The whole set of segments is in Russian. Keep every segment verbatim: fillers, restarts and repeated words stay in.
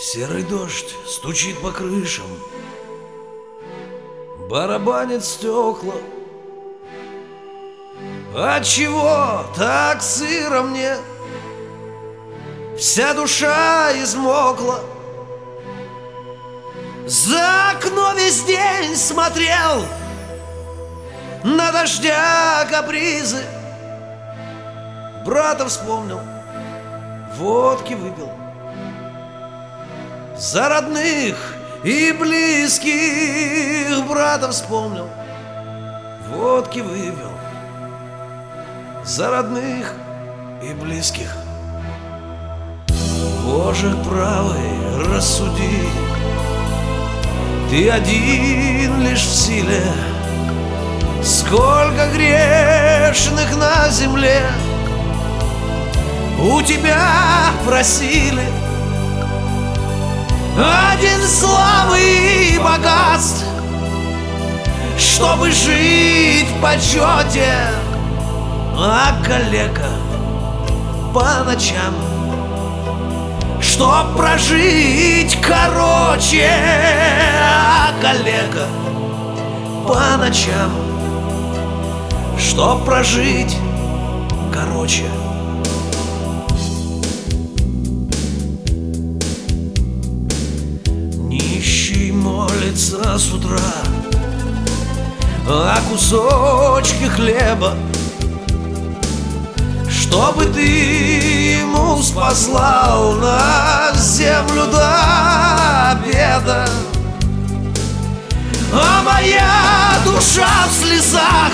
Серый дождь стучит по крышам, барабанит стекла. Отчего так сыро мне? Вся душа измокла. За окно весь день смотрел на дождя капризы. Брата вспомнил, водки выпил. За родных и близких брата вспомнил, водки выпил. За родных и близких. Боже правый, рассуди, Ты один лишь в силе. Сколько грешных на земле у Тебя просили. Один славы и богатств, чтобы жить в почете, а калека по ночам, чтоб прожить короче, а калека по ночам, чтоб прожить короче. Нищий молится с утра о кусочке хлеба, чтобы ты ему спаслал на землю до обеда. А моя душа в слезах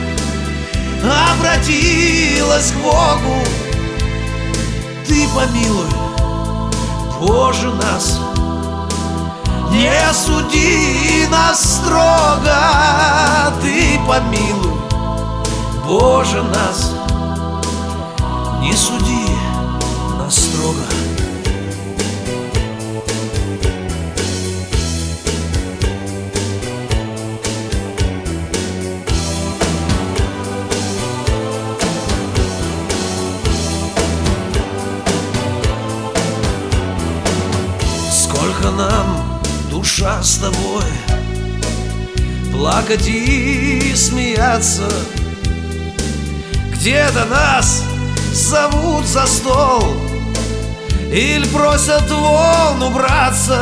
обратилась к Богу. Ты помилуй, Боже, нас, не суди нас строго. Ты помилуй, Боже, нас, не суди нас строго. Сколько нам, душа, с тобой плакать и смеяться. Где-то нас зовут за стол или просят вон убраться.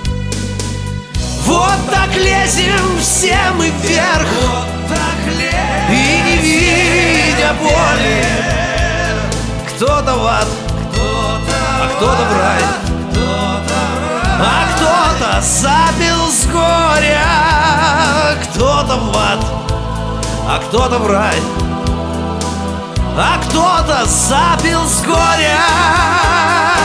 Вот так лезем все мы вверх, вот так лезем, и не видя боли. Кто-то в ад, а кто-то в рай, а кто-то запил с горя. Кто-то в ад, а кто-то в рай, а кто-то запил с горя.